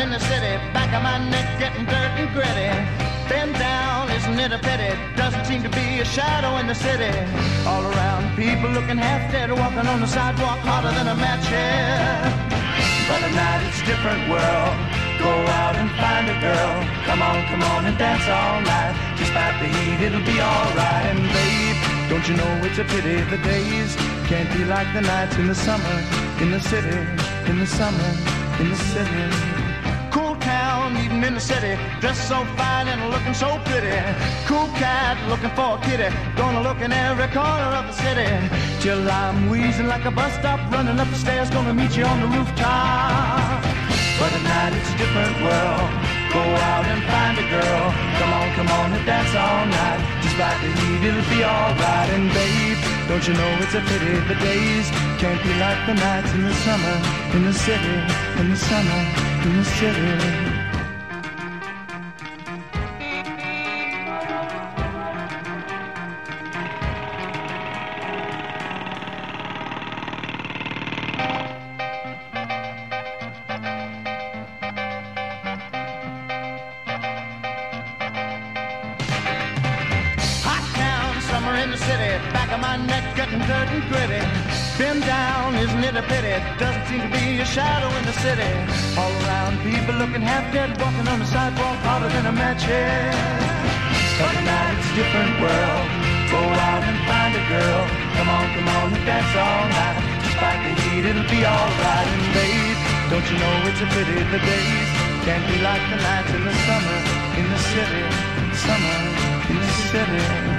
in the city, back of my neck getting dirt and gritty. Bend down, isn't it a pity? Doesn't seem to be a shadow in the city. All around, people looking half dead, walking on the sidewalk harder than a match here. But at night it's a different world. Go out and find a girl. Come on and dance all night. Despite the heat, it'll be alright. And babe, don't you know it's a pity the days can't be like the nights in the summer, in the city, in the summer, in the city. Cool town, even in the city, dressed so fine and looking so pretty. Cool cat looking for a kitty, gonna look in every corner of the city. Till I'm wheezing like a bus stop, running up the stairs, gonna meet you on the rooftop. But at night it's a different world. Go out and find a girl. Come on and dance all night. Despite the heat, it'll be alright. And babe, don't you know it's a pity the days can't be like the nights in the summer, in the city, in the summer, in the city. In the city, back of my neck getting dirt and gritty. Bend down, isn't it a pity? Doesn't seem to be a shadow in the city. All around, people looking half dead, walking on the sidewalk harder than a match head. But tonight it's a different world. Go out and find a girl. Come on and dance all night. Despite the heat, it'll be alright. And babe, don't you know it's a pity the days can't be like the nights in the summer, in the city, summer, in the city.